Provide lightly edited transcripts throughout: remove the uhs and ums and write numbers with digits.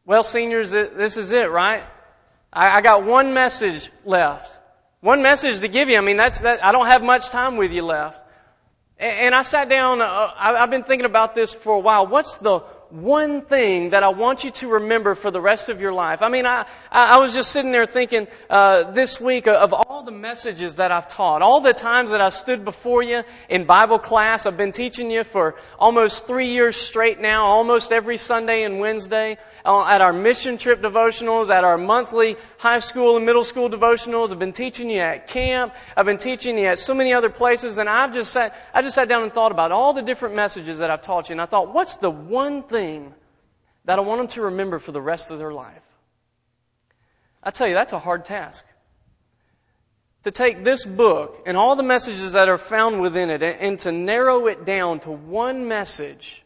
Well, seniors, this is it, right? I got one message left. One message to give you. I mean, I don't have much time with you left. And I sat down, I've been thinking about this for a while. What's the one thing that I want you to remember for the rest of your life? I mean, I was just sitting there thinking this week of all the messages that I've taught, all the times that I stood before you in Bible class. I've been teaching you for almost 3 years straight now, almost every Sunday and Wednesday, at our mission trip devotionals, at our monthly high school and middle school devotionals. I've been teaching you at camp. I've been teaching you at so many other places, and I just sat down and thought about all the different messages that I've taught you, and I thought, what's the one thing that I want them to remember for the rest of their life? I tell you, that's a hard task. To take this book and all the messages that are found within it and to narrow it down to one message.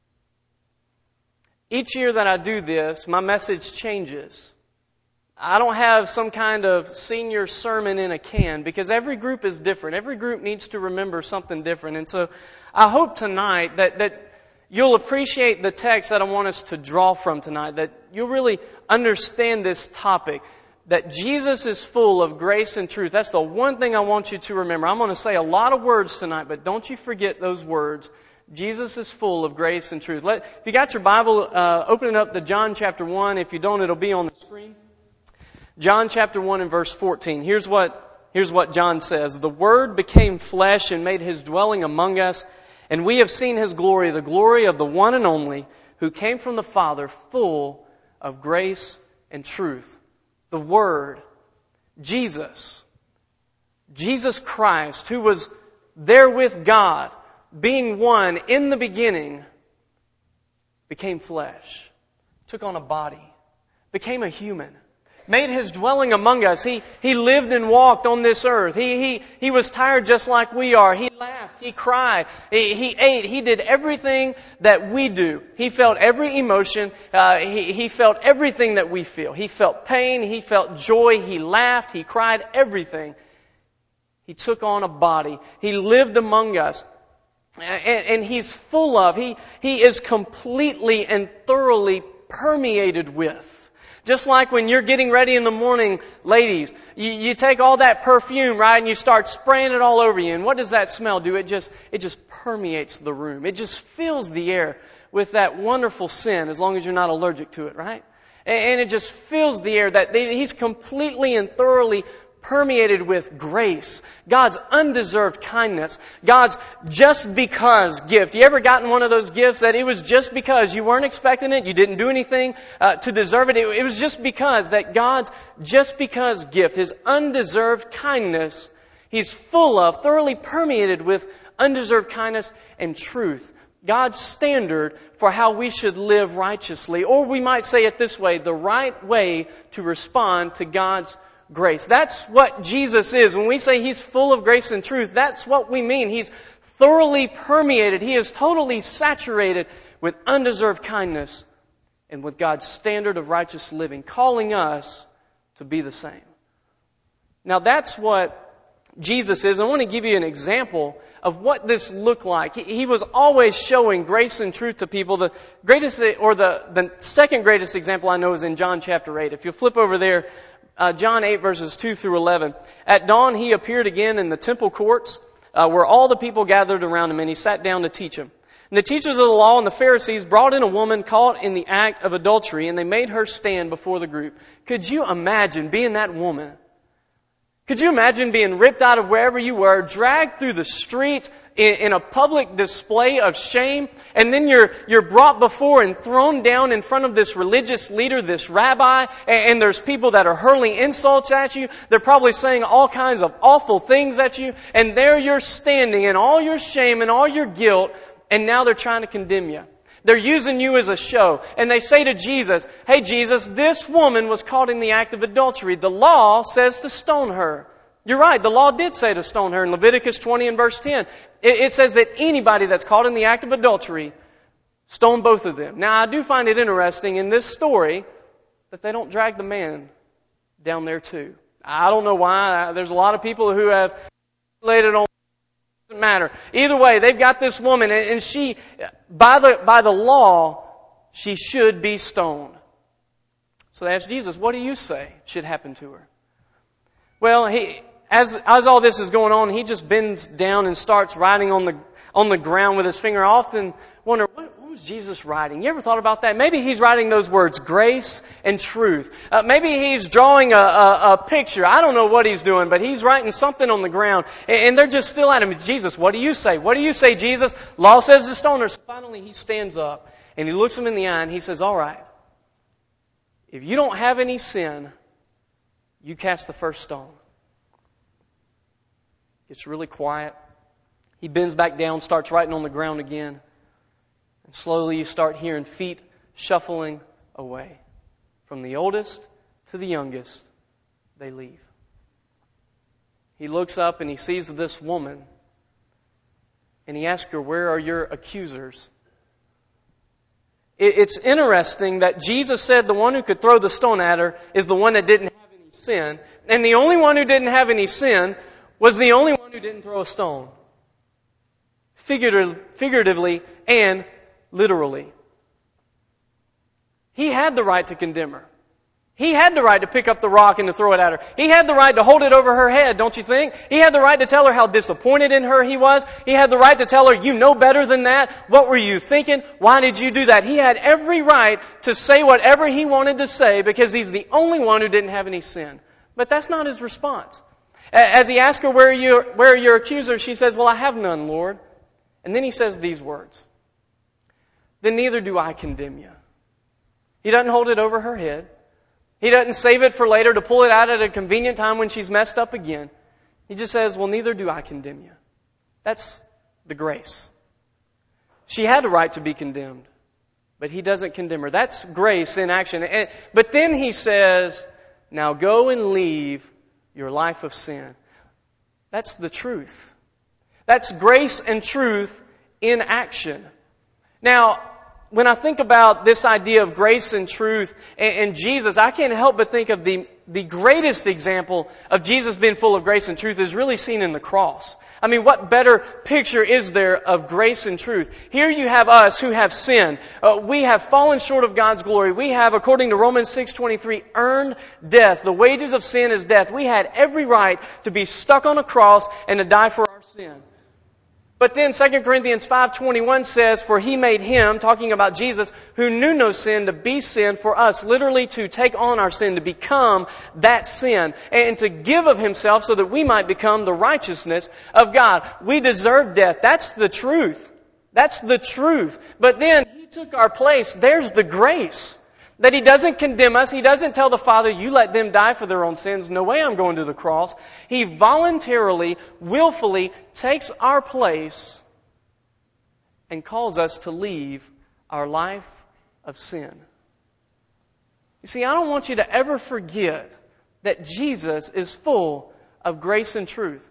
Each year that I do this, my message changes. I don't have some kind of senior sermon in a can because every group is different. Every group needs to remember something different. And so I hope tonight that you'll appreciate the text that I want us to draw from tonight, that you'll really understand this topic, that Jesus is full of grace and truth. That's the one thing I want you to remember. I'm going to say a lot of words tonight, but don't you forget those words. Jesus is full of grace and truth. If you got your Bible, open it up to John chapter 1. If you don't, it'll be on the screen. John chapter 1 and verse 14. Here's what John says. The Word became flesh and made His dwelling among us, and we have seen His glory, the glory of the one and only, who came from the Father, full of grace and truth. The Word, Jesus Christ, who was there with God, being one in the beginning, became flesh, took on a body, became a human, made His dwelling among us. He lived and walked on this earth. He was tired just like we are. He laughed. He cried. He ate. He did everything that we do. He felt every emotion. He felt everything that we feel. He felt pain. He felt joy. He laughed. He cried. Everything. He took on a body. He lived among us. And He's full of, He is completely and thoroughly permeated with. Just like when you're getting ready in the morning, ladies, you take all that perfume, right, and you start spraying it all over you. And what does that smell do? It just permeates the room. It just fills the air with that wonderful scent, as long as you're not allergic to it, right? And it just fills the air. He's completely and thoroughly permeated with grace, God's undeserved kindness, God's just because gift. You ever gotten one of those gifts that it was just because you weren't expecting it, you didn't do anything to deserve it? It was just because that God's just because gift, His undeserved kindness, He's full of, thoroughly permeated with undeserved kindness and truth. God's standard for how we should live righteously. Or we might say it this way, the right way to respond to God's grace. That's what Jesus is. When we say He's full of grace and truth, that's what we mean. He's thoroughly permeated. He is totally saturated with undeserved kindness and with God's standard of righteous living, calling us to be the same. Now that's what Jesus is. I want to give you an example of what this looked like. He was always showing grace and truth to people. The greatest, or the second greatest example I know is in John chapter 8. If you flip over there, John 8 verses 2 through 11. At dawn He appeared again in the temple courts where all the people gathered around Him, and He sat down to teach them. And the teachers of the law and the Pharisees brought in a woman caught in the act of adultery, and they made her stand before the group. Could you imagine being that woman? Could you imagine being ripped out of wherever you were, dragged through the streets in a public display of shame, and then you're brought before and thrown down in front of this religious leader, this rabbi, and there's people that are hurling insults at you. They're probably saying all kinds of awful things at you, and there you're standing in all your shame and all your guilt, and now they're trying to condemn you. They're using you as a show. And they say to Jesus, hey Jesus, this woman was caught in the act of adultery. The law says to stone her. You're right, the law did say to stone her in Leviticus 20 and verse 10. It says that anybody that's caught in the act of adultery, stone both of them. Now I do find it interesting in this story that they don't drag the man down there too. I don't know why. There's a lot of people who have laid it on. Doesn't matter. Either way, they've got this woman, and she, by the law, she should be stoned. So they asked Jesus, what do you say should happen to her? Well, as all this is going on, he just bends down and starts writing on the ground with his finger. I often wonder, what was Jesus writing? You ever thought about that? Maybe he's writing those words, grace and truth. Maybe he's drawing a picture. I don't know what he's doing, but he's writing something on the ground. And they're just still at him. Jesus, what do you say? What do you say, Jesus? Law says to stone her. So finally he stands up and he looks him in the eye and he says, all right, if you don't have any sin, you cast the first stone. It's really quiet. He bends back down, starts writing on the ground again. And slowly you start hearing feet shuffling away. From the oldest to the youngest, they leave. He looks up and he sees this woman. And he asks her, where are your accusers? It's interesting that Jesus said the one who could throw the stone at her is the one that didn't have any sin. And the only one who didn't have any sin was the only one who didn't throw a stone. Figuratively and literally. He had the right to condemn her. He had the right to pick up the rock and to throw it at her. He had the right to hold it over her head, don't you think? He had the right to tell her how disappointed in her he was. He had the right to tell her, you know better than that. What were you thinking? Why did you do that? He had every right to say whatever he wanted to say because he's the only one who didn't have any sin. But that's not his response. As he asks her, where are your accusers? She says, well, I have none, Lord. And then he says these words. Then neither do I condemn you. He doesn't hold it over her head. He doesn't save it for later to pull it out at a convenient time when she's messed up again. He just says, well, neither do I condemn you. That's the grace. She had a right to be condemned, but he doesn't condemn her. That's grace in action. But then he says, now go and leave your life of sin. That's the truth. That's grace and truth in action. Now, when I think about this idea of grace and truth and Jesus, I can't help but think of the greatest example of Jesus being full of grace and truth is really seen in the cross. I mean, what better picture is there of grace and truth? Here you have us who have sinned. We have fallen short of God's glory. We have, according to Romans 6:23, earned death. The wages of sin is death. We had every right to be stuck on a cross and to die for our sin. But then 2 Corinthians 5:21 says, for he made him, talking about Jesus, who knew no sin, to be sin for us. Literally to take on our sin, to become that sin. And to give of himself so that we might become the righteousness of God. We deserve death. That's the truth. That's the truth. But then he took our place. There's the grace. That he doesn't condemn us. He doesn't tell the Father, you let them die for their own sins. No way I'm going to the cross. He voluntarily, willfully takes our place and calls us to leave our life of sin. You see, I don't want you to ever forget that Jesus is full of grace and truth.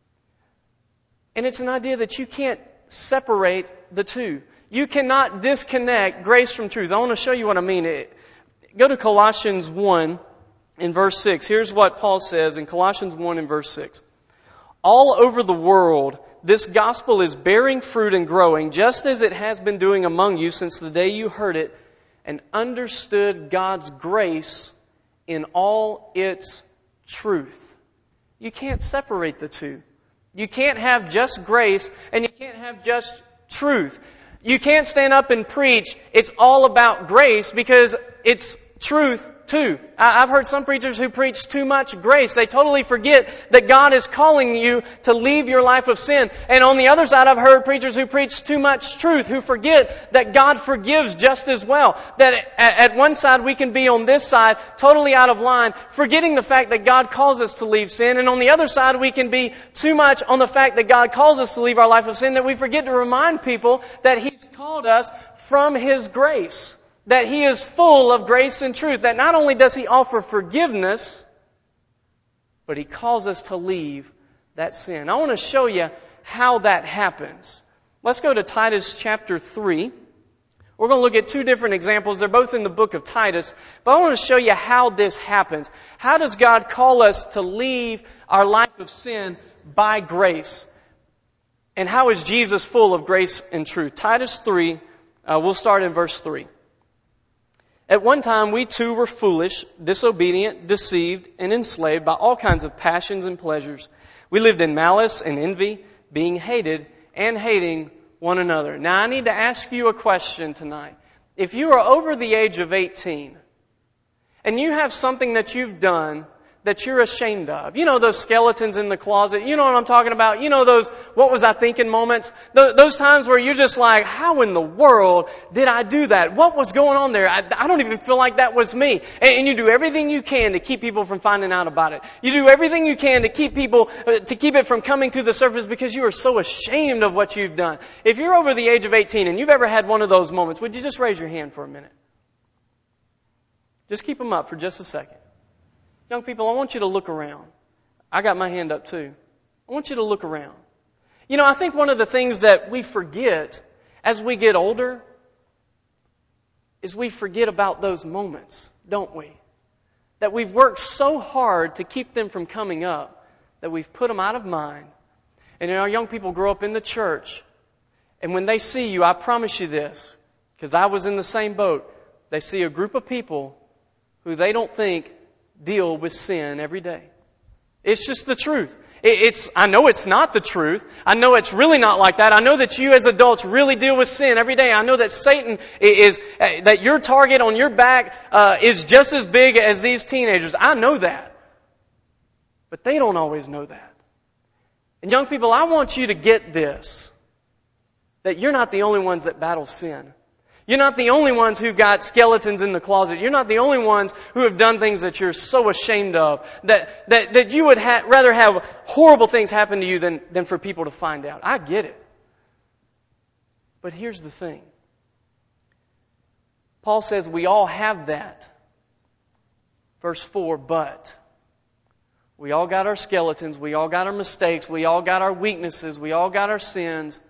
And it's an idea that you can't separate the two. You cannot disconnect grace from truth. I want to show you what I mean. Go to Colossians 1 in verse 6. Here's what Paul says in Colossians 1 in verse 6. All over the world, this gospel is bearing fruit and growing, just as it has been doing among you since the day you heard it and understood God's grace in all its truth. You can't separate the two. You can't have just grace and you can't have just truth. You can't stand up and preach, it's all about grace, because it's truth too. I've heard some preachers who preach too much grace. They totally forget that God is calling you to leave your life of sin. And on the other side, I've heard preachers who preach too much truth, who forget that God forgives just as well. That at one side we can be on this side, totally out of line, forgetting the fact that God calls us to leave sin. And on the other side, we can be too much on the fact that God calls us to leave our life of sin, that we forget to remind people that He's called us from His grace. That He is full of grace and truth. That not only does He offer forgiveness, but He calls us to leave that sin. I want to show you how that happens. Let's go to Titus chapter 3. We're going to look at two different examples. They're both in the book of Titus. But I want to show you how this happens. How does God call us to leave our life of sin by grace? And how is Jesus full of grace and truth? Titus 3, we'll start in verse 3. At one time, we too were foolish, disobedient, deceived, and enslaved by all kinds of passions and pleasures. We lived in malice and envy, being hated and hating one another. Now, I need to ask you a question tonight. If you are over the age of 18 and you have something that you've done that you're ashamed of, you know those skeletons in the closet, you know what I'm talking about, you know those what was I thinking moments, those times where you're just like, how in the world did I do that? What was going on there? I don't even feel like that was me. And you do everything you can to keep people from finding out about it. You do everything you can to keep it from coming to the surface because you are so ashamed of what you've done. If you're over the age of 18 and you've ever had one of those moments, would you just raise your hand for a minute? Just keep them up for just a second. Young people, I want you to look around. I got my hand up too. I want you to look around. You know, I think one of the things that we forget as we get older is we forget about those moments, don't we? That we've worked so hard to keep them from coming up that we've put them out of mind. And our young people grow up in the church, and when they see you, I promise you this, because I was in the same boat, they see a group of people who they don't think deal with sin every day. It's just the truth. I know it's not the truth. I know it's really not like that. I know that you as adults really deal with sin every day. I know that Satan that your target on your back is just as big as these teenagers. I know that. But they don't always know that. And young people, I want you to get this, that you're not the only ones that battle sin. You're not the only ones who've got skeletons in the closet. You're not the only ones who have done things that you're so ashamed of. That you would rather have horrible things happen to you than for people to find out. I get it. But here's the thing. Paul says we all have that. Verse 4, but. We all got our skeletons. We all got our mistakes. We all got our weaknesses. We all got our sins.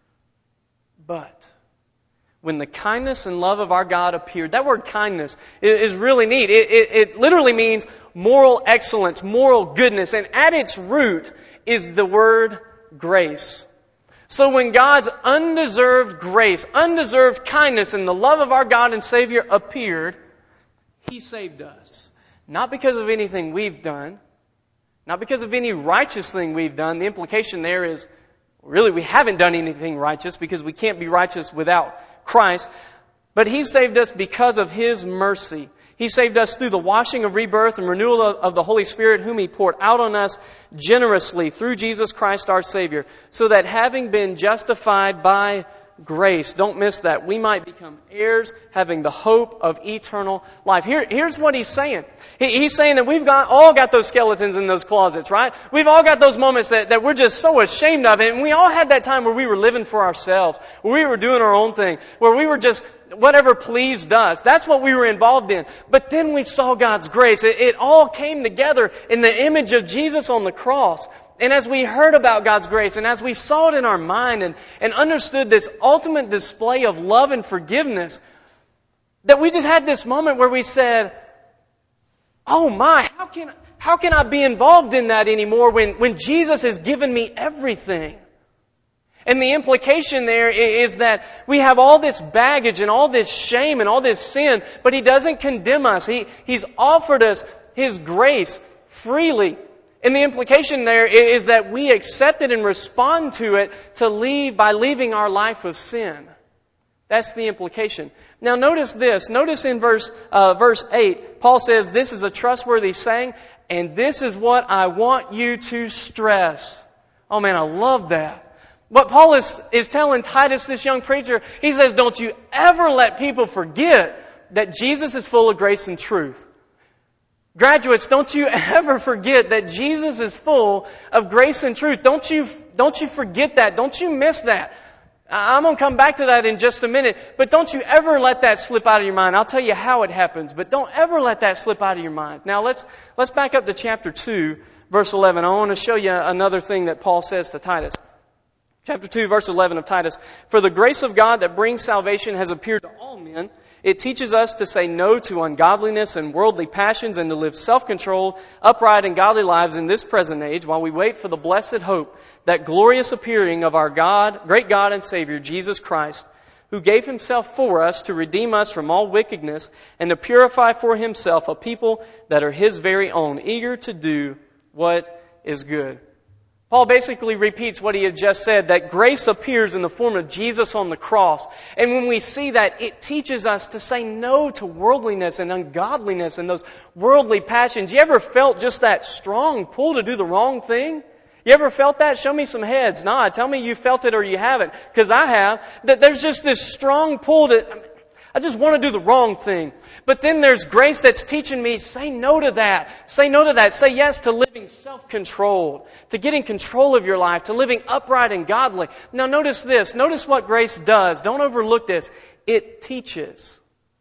But when the kindness and love of our God appeared, that word kindness is really neat. It literally means moral excellence, moral goodness. And at its root is the word grace. So when God's undeserved grace, undeserved kindness, and the love of our God and Savior appeared, He saved us. Not because of anything we've done, not because of any righteous thing we've done. The implication there is, really, we haven't done anything righteous because we can't be righteous without Christ. But He saved us because of His mercy. He saved us through the washing of rebirth and renewal of the Holy Spirit, whom He poured out on us generously through Jesus Christ our Savior, so that having been justified by grace, don't miss that, we might become heirs, having the hope of eternal life. Here's what He's saying. He's saying that we've all got those skeletons in those closets, right? We've all got those moments that we're just so ashamed of it. And we all had that time where we were living for ourselves, where we were doing our own thing, where we were just whatever pleased us. That's what we were involved in. But then we saw God's grace. It all came together in the image of Jesus on the cross. And as we heard about God's grace, and as we saw it in our mind and understood this ultimate display of love and forgiveness, that we just had this moment where we said, oh my, how can I be involved in that anymore when Jesus has given me everything? And the implication there is that we have all this baggage and all this shame and all this sin, but He doesn't condemn us. He's offered us His grace freely. And the implication there is that we accept it and respond to it by leaving our life of sin. That's the implication. Now notice this. Notice in verse 8, Paul says, this is a trustworthy saying, and this is what I want you to stress. Oh man, I love that. What Paul is telling Titus, this young preacher, he says, don't you ever let people forget that Jesus is full of grace and truth. Graduates, don't you ever forget that Jesus is full of grace and truth. Don't you forget that. Don't you miss that. I'm going to come back to that in just a minute. But don't you ever let that slip out of your mind. I'll tell you how it happens, but don't ever let that slip out of your mind. Now let's back up to chapter 2, verse 11. I want to show you another thing that Paul says to Titus. Chapter 2, verse 11 of Titus. For the grace of God that brings salvation has appeared to all men. It teaches us to say no to ungodliness and worldly passions and to live self-controlled, upright, and godly lives in this present age while we wait for the blessed hope, that glorious appearing of our God, great God and Savior, Jesus Christ, who gave himself for us to redeem us from all wickedness and to purify for himself a people that are his very own, eager to do what is good. Paul basically repeats what he had just said, that grace appears in the form of Jesus on the cross. And when we see that, it teaches us to say no to worldliness and ungodliness and those worldly passions. You ever felt just that strong pull to do the wrong thing? You ever felt that? Show me some heads. Nah, tell me you felt it or you haven't. Because I have. That there's just this strong pull I just want to do the wrong thing. But then there's grace that's teaching me, say no to that. Say no to that. Say yes to living self-controlled, to getting control of your life, to living upright and godly. Now notice this. Notice what grace does. Don't overlook this. It teaches.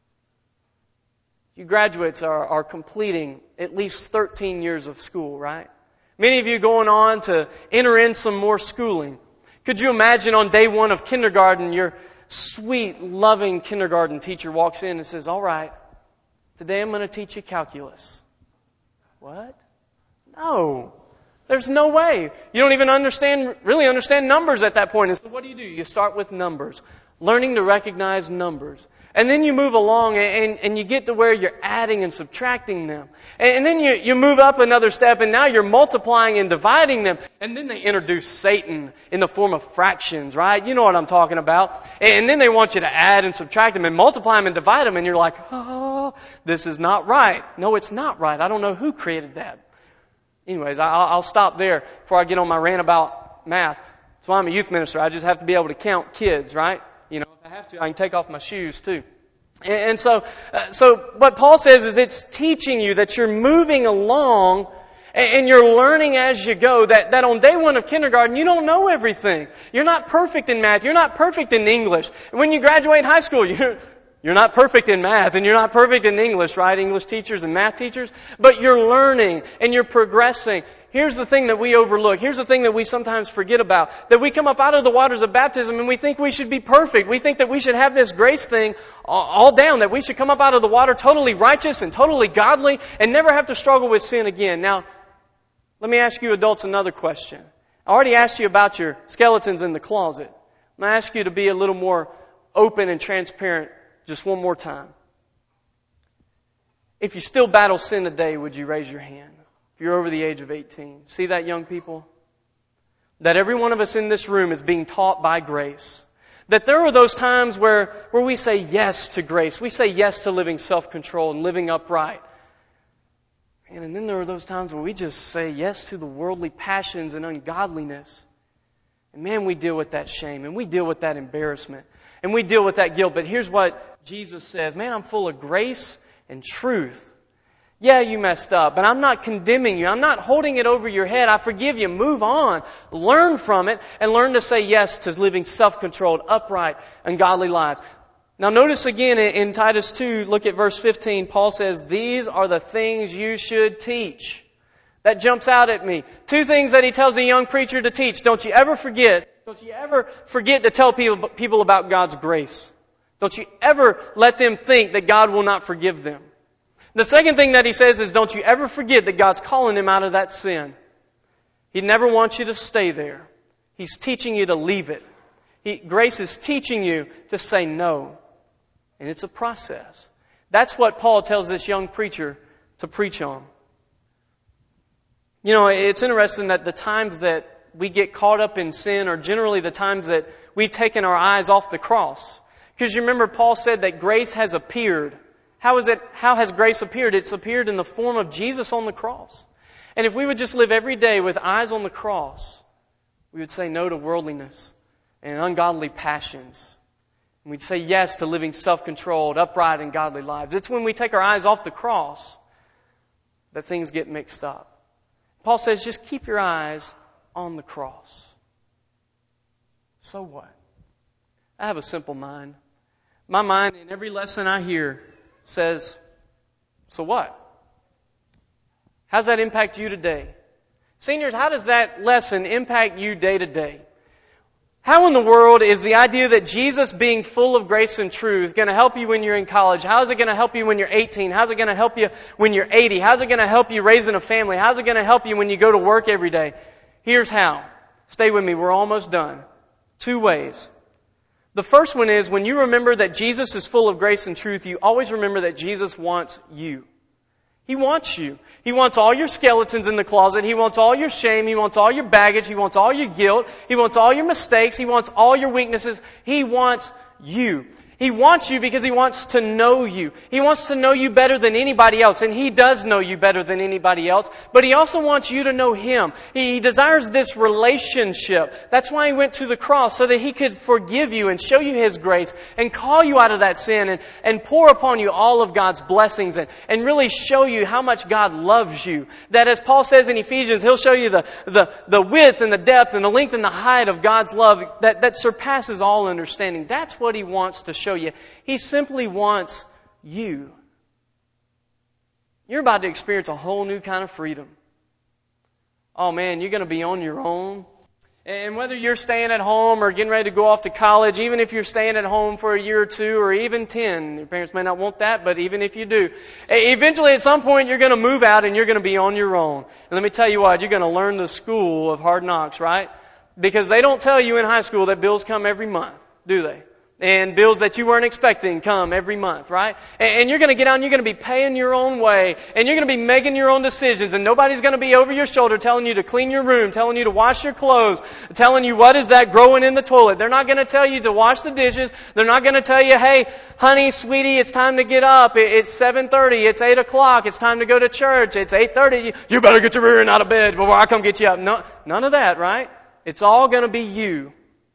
You graduates are completing at least 13 years of school, right? Many of you going on to enter in some more schooling. Could you imagine on day one of kindergarten, your sweet, loving kindergarten teacher walks in and says, all right, today I'm going to teach you calculus. What? No. There's no way. You don't even really understand numbers at that point. And so what do? You start with numbers. Learning to recognize numbers. And then you move along and you get to where you're adding and subtracting them. And then you move up another step and now you're multiplying and dividing them. And then they introduce Satan in the form of fractions, right? You know what I'm talking about. And then they want you to add and subtract them and multiply them and divide them. And you're like, oh, this is not right. No, it's not right. I don't know who created that. Anyways, I'll stop there before I get on my rant about math. So I'm a youth minister. I just have to be able to count kids, right? You know, if I have to, I can take off my shoes too. And so what Paul says is it's teaching you that you're moving along and you're learning as you go, that on day one of kindergarten, you don't know everything. You're not perfect in math. You're not perfect in English. When you graduate high school, you're not perfect in math and you're not perfect in English, right? English teachers and math teachers. But you're learning and you're progressing. Here's the thing that we overlook. Here's the thing that we sometimes forget about. That we come up out of the waters of baptism and we think we should be perfect. We think that we should have this grace thing all down. That we should come up out of the water totally righteous and totally godly and never have to struggle with sin again. Now, let me ask you adults another question. I already asked you about your skeletons in the closet. I'm going to ask you to be a little more open and transparent just one more time. If you still battle sin today, would you raise your hand? If you're over the age of 18. See that, young people? That every one of us in this room is being taught by grace. That there are those times where we say yes to grace. We say yes to living self-control and living upright. And then there are those times where we just say yes to the worldly passions and ungodliness. And man, we deal with that shame and we deal with that embarrassment and we deal with that guilt. But here's what Jesus says. Man, I'm full of grace and truth. Yeah, you messed up, but I'm not condemning you. I'm not holding it over your head. I forgive you. Move on. Learn from it and learn to say yes to living self-controlled, upright, and godly lives. Now notice again in Titus 2, look at verse 15. Paul says, these are the things you should teach. That jumps out at me. Two things that he tells a young preacher to teach. Don't you ever forget to tell people about God's grace. Don't you ever let them think that God will not forgive them. The second thing that he says is don't you ever forget that God's calling him out of that sin. He never wants you to stay there. He's teaching you to leave it. Grace is teaching you to say no. And it's a process. That's what Paul tells this young preacher to preach on. You know, it's interesting that the times that we get caught up in sin are generally the times that we've taken our eyes off the cross. Because you remember Paul said that grace has appeared. How has grace appeared? It's appeared in the form of Jesus on the cross. And if we would just live every day with eyes on the cross, we would say no to worldliness and ungodly passions. And we'd say yes to living self-controlled, upright, and godly lives. It's when we take our eyes off the cross that things get mixed up. Paul says, just keep your eyes on the cross. So what? I have a simple mind. My mind, in every lesson I hear, says, so what? How does that impact you today? Seniors, how does that lesson impact you day to day? How in the world is the idea that Jesus being full of grace and truth going to help you when you're in college? How is it going to help you when you're 18? How's it going to help you when you're 80? How's it going to help you raising a family? How's it going to help you when you go to work every day? Here's how. Stay with me. We're almost done. 2 ways. The first one is when you remember that Jesus is full of grace and truth, you always remember that Jesus wants you. He wants you. He wants all your skeletons in the closet. He wants all your shame. He wants all your baggage. He wants all your guilt. He wants all your mistakes. He wants all your weaknesses. He wants you. He wants you because He wants to know you. He wants to know you better than anybody else, and He does know you better than anybody else, but He also wants you to know Him. He desires this relationship. That's why He went to the cross, so that He could forgive you and show you His grace and call you out of that sin and pour upon you all of God's blessings and really show you how much God loves you. That as Paul says in Ephesians, He'll show you the width and the depth and the length and the height of God's love that surpasses all understanding. That's what He wants to show you. He simply wants you. You're about to experience a whole new kind of freedom. Oh man, you're going to be on your own. And whether you're staying at home or getting ready to go off to college, even if you're staying at home for a year or two or even 10, your parents may not want that, but even if you do, eventually at some point you're going to move out and you're going to be on your own. And let me tell you what, you're going to learn the school of hard knocks, right? Because they don't tell you in high school that bills come every month, do they? And bills that you weren't expecting come every month, right? And you're going to get out and you're going to be paying your own way. And you're going to be making your own decisions. And nobody's going to be over your shoulder telling you to clean your room, telling you to wash your clothes, telling you what is that growing in the toilet. They're not going to tell you to wash the dishes. They're not going to tell you, hey, honey, sweetie, it's time to get up. It's 7:30. It's 8 o'clock. It's time to go to church. It's 8:30. You better get your rear out of bed before I come get you up. No, none of that, right? It's all going to be you.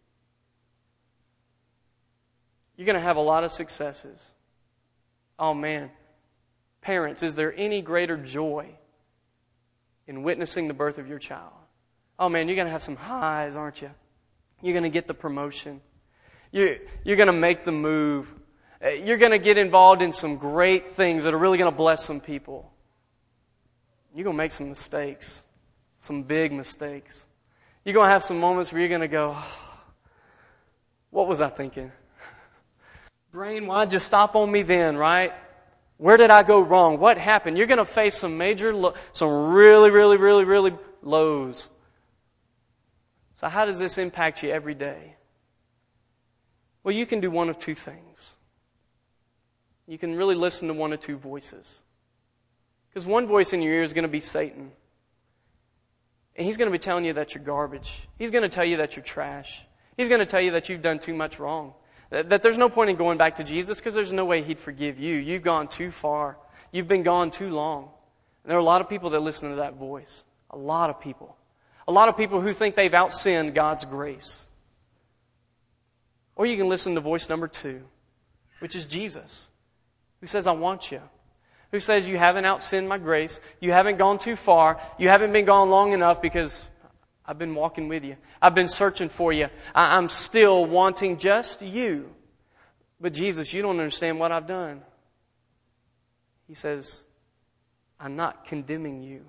You're going to have a lot of successes. Oh man. Parents, is there any greater joy in witnessing the birth of your child? Oh man, you're going to have some highs, aren't you? You're going to get the promotion. You're going to make the move. You're going to get involved in some great things that are really going to bless some people. You're going to make some mistakes. Some big mistakes. You're going to have some moments where you're going to go, oh, what was I thinking? Brain, why'd you stop on me then, right? Where did I go wrong? What happened? You're going to face some some really lows. So how does this impact you every day? Well, you can do one of two things. You can really listen to one or two voices. Because one voice in your ear is going to be Satan. And he's going to be telling you that you're garbage. He's going to tell you that you're trash. He's going to tell you that you've done too much wrong. That there's no point in going back to Jesus because there's no way He'd forgive you. You've gone too far. You've been gone too long. And there are a lot of people that listen to that voice. A lot of people. A lot of people who think they've outsinned God's grace. Or you can listen to voice number 2, which is Jesus, who says, I want you. Who says, you haven't outsinned my grace. You haven't gone too far. You haven't been gone long enough because I've been walking with you. I've been searching for you. I'm still wanting just you. But Jesus, you don't understand what I've done. He says, I'm not condemning you.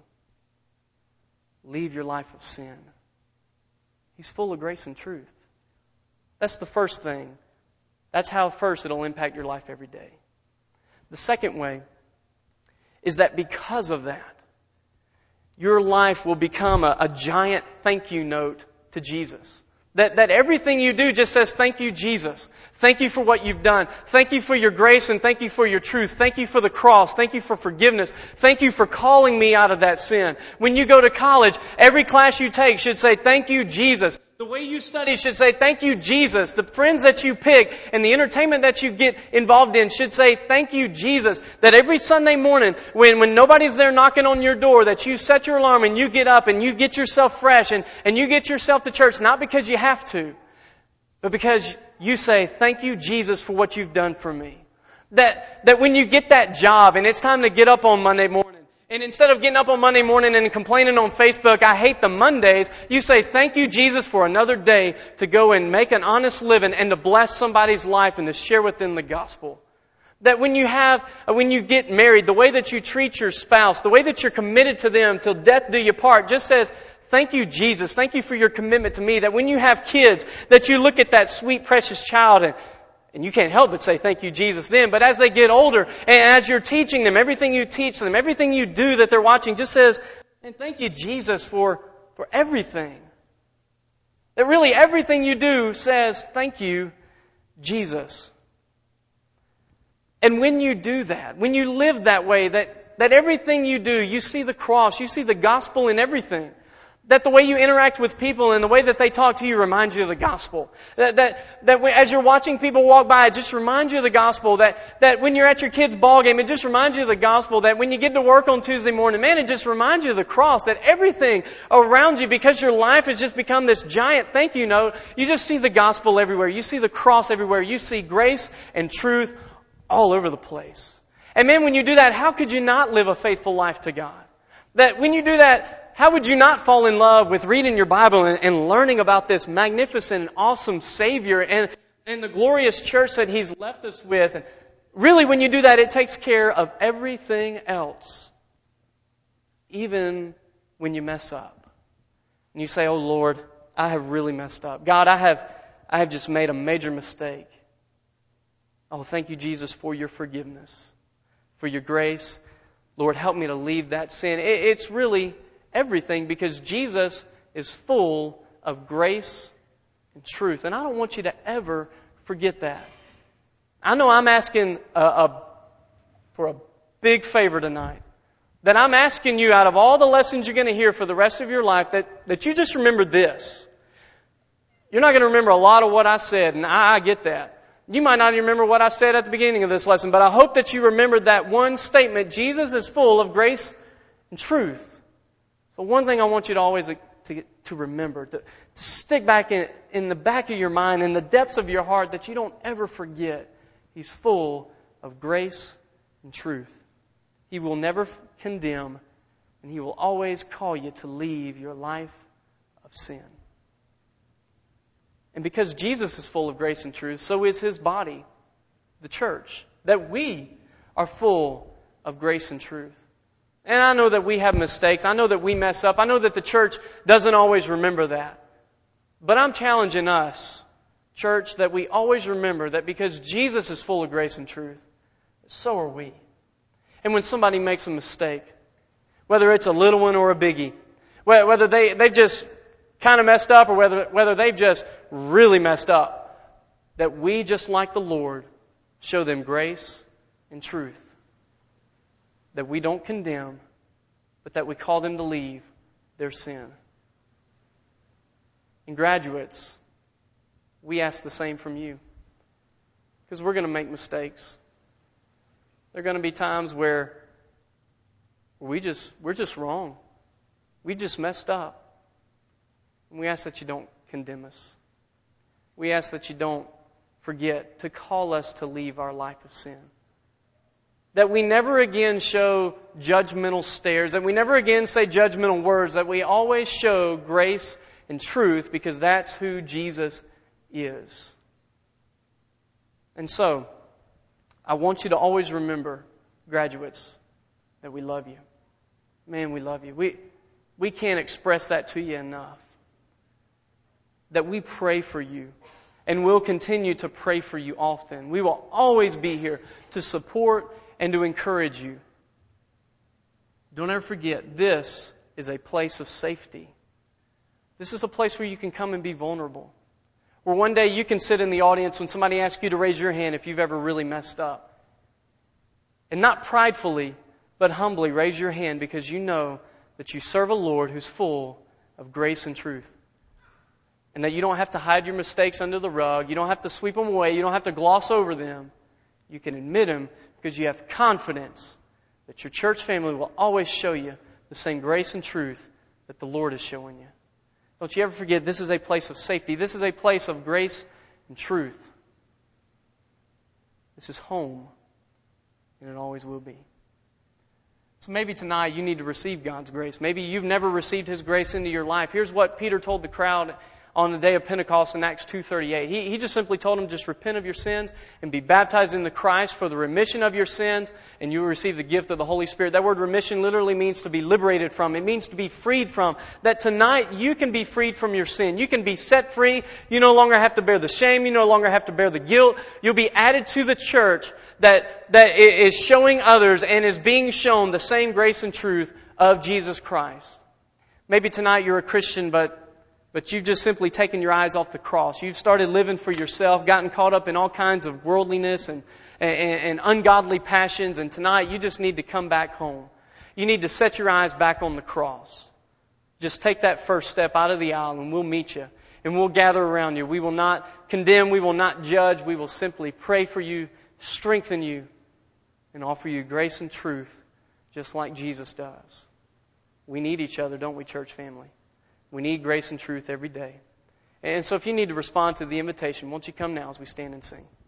Leave your life of sin. He's full of grace and truth. That's the first thing. That's how first it'll impact your life every day. The second way is that because of that, your life will become a giant thank you note to Jesus. That everything you do just says, thank you, Jesus. Thank you for what you've done. Thank you for your grace and thank you for your truth. Thank you for the cross. Thank you for forgiveness. Thank you for calling me out of that sin. When you go to college, every class you take should say, thank you, Jesus. The way you study should say, thank you, Jesus. The friends that you pick and the entertainment that you get involved in should say, thank you, Jesus. That every Sunday morning, when nobody's there knocking on your door, that you set your alarm and you get up and you get yourself fresh and you get yourself to church, not because you have to, but because you say, thank you, Jesus, for what you've done for me. That when you get that job and it's time to get up on Monday morning, and instead of getting up on Monday morning and complaining on Facebook, I hate the Mondays, you say, thank you, Jesus, for another day to go and make an honest living and to bless somebody's life and to share with them the gospel. That when you get married, the way that you treat your spouse, the way that you're committed to them till death do you part, just says, thank you, Jesus. Thank you for your commitment to me. That when you have kids, that you look at that sweet, precious child and you can't help but say, thank you, Jesus, then. But as they get older, and as you're teaching them, everything you teach them, everything you do that they're watching just says, and thank you, Jesus, for everything. That really everything you do says, thank you, Jesus. And when you do that, when you live that way, that everything you do, you see the cross, you see the gospel in everything. That the way you interact with people and the way that they talk to you reminds you of the gospel. That as you're watching people walk by, it just reminds you of the gospel. That when you're at your kid's ball game, it just reminds you of the gospel. That when you get to work on Tuesday morning, man, it just reminds you of the cross. That everything around you, because your life has just become this giant thank you note, you just see the gospel everywhere. You see the cross everywhere. You see grace and truth all over the place. And man, when you do that, how could you not live a faithful life to God? That when you do that, how would you not fall in love with reading your Bible and learning about this magnificent and awesome Savior and the glorious church that He's left us with? And really, when you do that, it takes care of everything else. Even when you mess up. And you say, oh Lord, I have really messed up. God, I have just made a major mistake. Oh, thank you, Jesus, for your forgiveness, for your grace. Lord, help me to leave that sin. It's really everything, because Jesus is full of grace and truth. And I don't want you to ever forget that. I know I'm asking for a big favor tonight. That I'm asking you, out of all the lessons you're going to hear for the rest of your life, that you just remember this. You're not going to remember a lot of what I said, and I get that. You might not even remember what I said at the beginning of this lesson, but I hope that you remembered that one statement: Jesus is full of grace and truth. So one thing I want you to always to remember, to stick back in the back of your mind, in the depths of your heart, that you don't ever forget He's full of grace and truth. He will never condemn, and He will always call you to leave your life of sin. And because Jesus is full of grace and truth, so is His body, the church. That we are full of grace and truth. And I know that we have mistakes. I know that we mess up. I know that the church doesn't always remember that. But I'm challenging us, church, that we always remember that because Jesus is full of grace and truth, so are we. And when somebody makes a mistake, whether it's a little one or a biggie, whether they just kind of messed up or whether they've just really messed up, that we, just like the Lord, show them grace and truth. That we don't condemn, but that we call them to leave their sin. And graduates, we ask the same from you. Because we're going to make mistakes. There are going to be times where we're just wrong. We just messed up. And we ask that you don't condemn us. We ask that you don't forget to call us to leave our life of sin. That we never again show judgmental stares, that we never again say judgmental words, that we always show grace and truth, because that's who Jesus is. And so, I want you to always remember, graduates, that we love you. Man, we love you. We can't express that to you enough. That we pray for you, and we'll continue to pray for you often. We will always be here to support and to encourage you. Don't ever forget, this is a place of safety. This is a place where you can come and be vulnerable. Where one day you can sit in the audience when somebody asks you to raise your hand if you've ever really messed up. And not pridefully, but humbly raise your hand, because you know that you serve a Lord who's full of grace and truth. And that you don't have to hide your mistakes under the rug. You don't have to sweep them away. You don't have to gloss over them. You can admit them, because you have confidence that your church family will always show you the same grace and truth that the Lord is showing you. Don't you ever forget, this is a place of safety. This is a place of grace and truth. This is home, and it always will be. So maybe tonight you need to receive God's grace. Maybe you've never received His grace into your life. Here's what Peter told the crowd on the day of Pentecost in Acts 2:38. He just simply told them, just repent of your sins and be baptized in the Christ for the remission of your sins, and you will receive the gift of the Holy Spirit. That word remission literally means to be liberated from. It means to be freed from. That tonight you can be freed from your sin. You can be set free. You no longer have to bear the shame. You no longer have to bear the guilt. You'll be added to the church that is showing others and is being shown the same grace and truth of Jesus Christ. Maybe tonight you're a Christian, but but you've just simply taken your eyes off the cross. You've started living for yourself, gotten caught up in all kinds of worldliness and ungodly passions, and tonight you just need to come back home. You need to set your eyes back on the cross. Just take that first step out of the aisle and we'll meet you. And we'll gather around you. We will not condemn. We will not judge. We will simply pray for you, strengthen you, and offer you grace and truth just like Jesus does. We need each other, don't we, church family? We need grace and truth every day. And so if you need to respond to the invitation, won't you come now as we stand and sing?